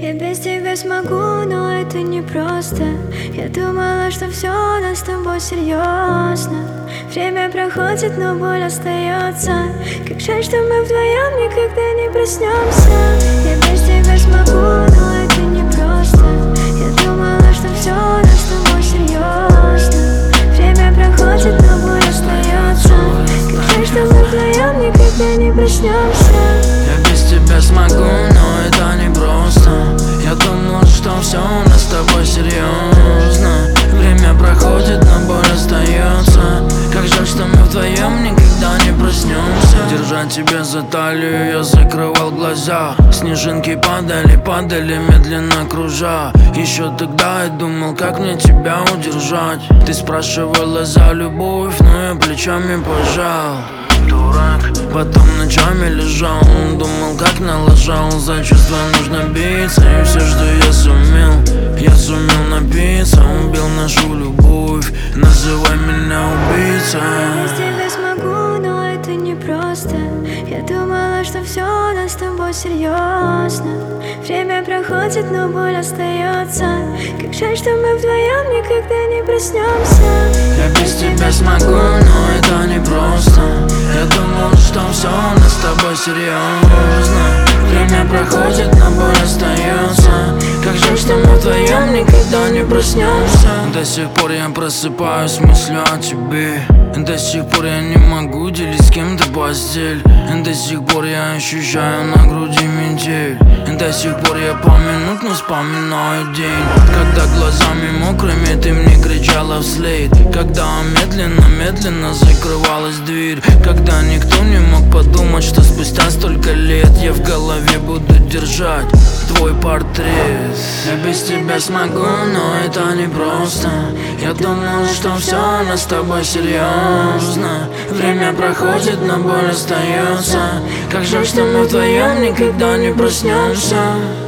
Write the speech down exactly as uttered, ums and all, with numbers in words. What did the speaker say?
Я без тебя смогу, но это не просто. Я думала, что все у нас с тобой серьезно. Время проходит, но боль остается. Как жаль, что мы вдвоем никогда не проснемся. Я без тебя смогу, но это не просто. Я думала, что все у нас с тобой серьезно. Время проходит, но боль остается. Как жаль, что мы вдвоем никогда не проснемся. Я без тебя смогу, но это не просто. Я думал, что все у нас с тобой серьезно. Время проходит, но боль остается. Как жаль, что мы вдвоем никогда не проснемся. Держать тебя за талию, я закрывал глаза. Снежинки падали, падали, медленно кружа. Еще тогда я думал, как мне тебя удержать. Ты спрашивала за любовь, но я плечами пожал. Дурак, потом ночами лежал, думал, как налажал. За чувства нужно биться, и все, что я сумел, я сумел напиться. Убил нашу любовь, называй меня убийцей. Я без тебя смогу, но это не просто. Я думала, что все у нас с тобой серьезно. Время проходит, но боль остается. Как жаль, что мы вдвоем никогда не проснемся. Я без тебя смогу, но это не просто. Я думал, что все у нас с тобой серьезно. Время проходит, но боль остается. Как жаль, что мы вдвоем никогда не проснемся. До сих пор я просыпаюсь с мыслью о тебе. До сих пор я не могу делить с кем-то постель. До сих пор я ощущаю на груди метель. До сих пор я поминутно вспоминаю день, когда глазами мокрыми ты мне кричала вслед. Когда медленно-медленно закрывалась дверь. Когда никто не мог подумать, что спустя столько лет я в голове буду держать твой портрет. Я без тебя смогу, но это не просто. Я думал, что все у нас с тобой серьезно. Время проходит, но боль остается. Как жаль, что мы вдвоем никогда не проснемся.